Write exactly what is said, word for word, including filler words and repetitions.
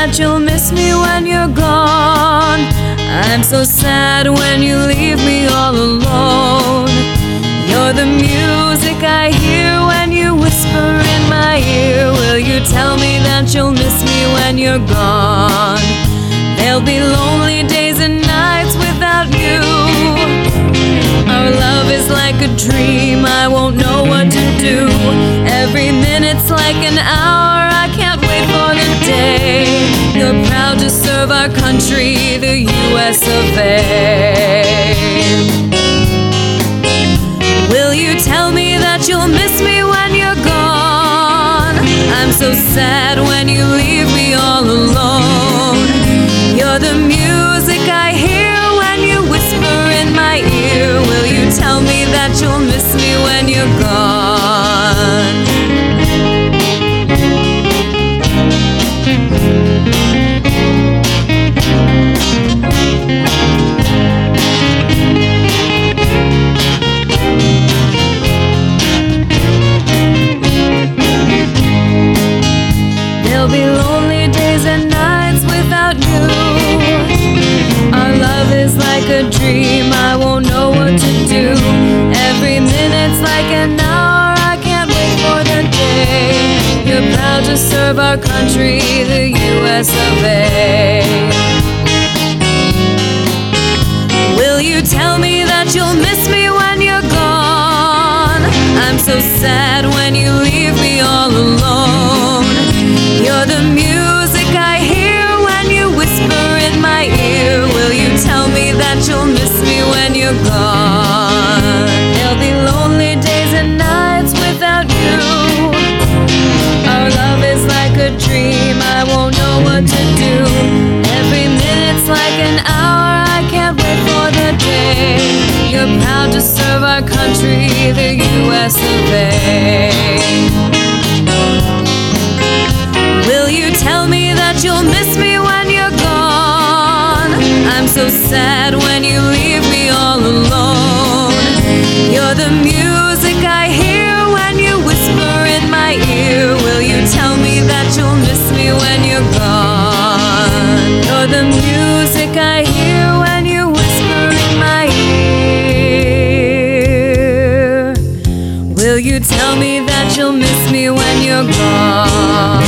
that you'll miss me when you're gone. I'm so sad when you leave me all alone. You're the music I hear when you whisper in my ear. Will you tell me that you'll miss me when you're gone? There'll be lonely days and nights without you. Our love is like a dream, I won't know what to do. Every minute's like an hour, I can't wait for the day you're proud to serve our country, the U S of A. Will you tell me that you'll miss me when you're gone? I'm so sad when you leave me all alone. You're the music I hear when you whisper in my ear. Will you tell me that you'll miss me when you're gone? There'll be lonely days and nights without you. Our love is like a dream, I won't know what to do. Every minute's like an hour, I can't wait for the day you're proud to serve our country, the U S of A. Will you tell me that you'll miss me when you're gone? I'm so sad when you leave me all alone. You're the music I hear when you whisper in my ear. Will you tell me that you'll miss me when you're gone? There'll be lonely days and nights without you. Our love is like a dream, I won't know what to do. Every minute's like an hour, I can't wait for the day you're proud to serve our country, the U S of A. Will you tell me that you'll miss me when you're gone? I'm so sad when you leave me all alone. You're the music I hear when you whisper in my ear. Will you tell me that you'll miss me when you're gone? You're the music I hear when you whisper in my ear. Will you tell me that you'll miss me when you're gone?